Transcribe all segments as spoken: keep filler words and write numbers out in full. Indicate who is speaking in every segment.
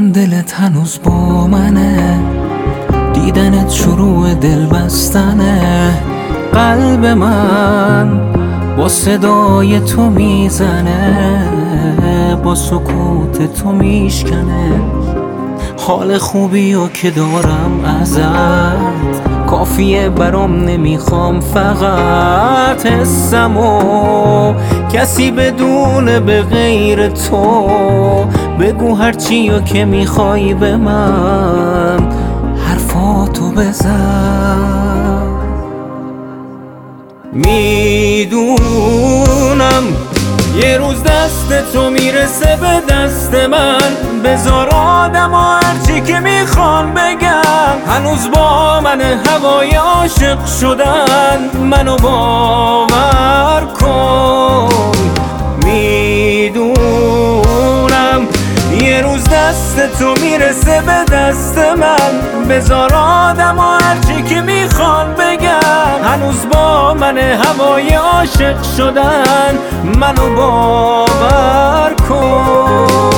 Speaker 1: میدونم دلت هنوز با منه، دیدنت شروع دل بستنه. قلب من با صدای تو میزنه، با سکوت تو میشکنه. حال خوبی و که دارم ازت کافیه برام، نمیخوام فقط حسمو کسی بدونه به غیر تو. بگو هرچی و که میخوای به من، حرفاتو بزن. میدونم یه روز دست تو میرسه به دست من، بذار آدم و هرچی که میخوان بگن. هنوز با من هوای عاشق شدن، منو باور کن. میدونم یه روز دست تو میرسه به دست من، بذار آدم و هرچی که میخوان بگن. هنوز با من هوای عاشق شدن، منو باور کن.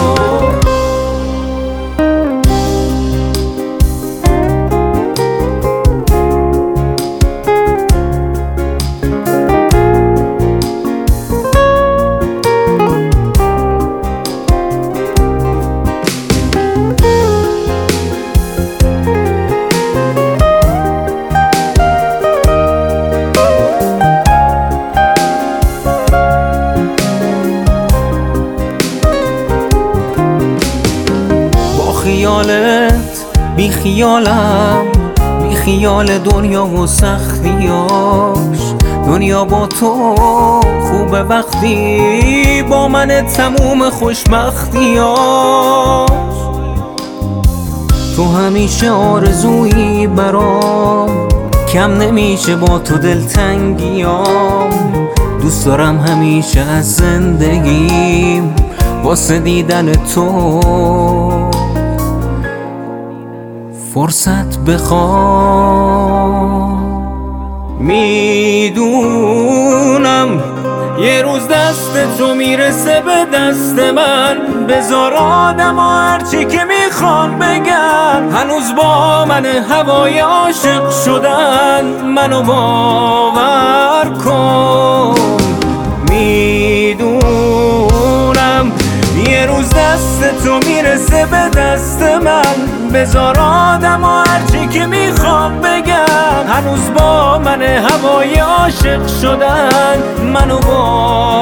Speaker 1: خیالت بی خیالم، بی خیال دنیا و سختیاش. دنیا با تو خوبه وقتی با من تموم خوشبختیاش. تو همیشه آرزویی برام، کم نمیشه با تو دلتنگیام. دوست دارم همیشه از زندگیم واسه دیدن تو فرصت بخوام. میدونم یه روز دست تو میرسه به دست من، بذار آدم و هرچی که میخوان بگن. هنوز با من هوای عاشق شدن، منو باور کن. میدونم یه روز دست تو میرسه به دست من، بذار آدم و هرچی که میخوان بگن. هنوز با من هوای عاشق شدن، منو با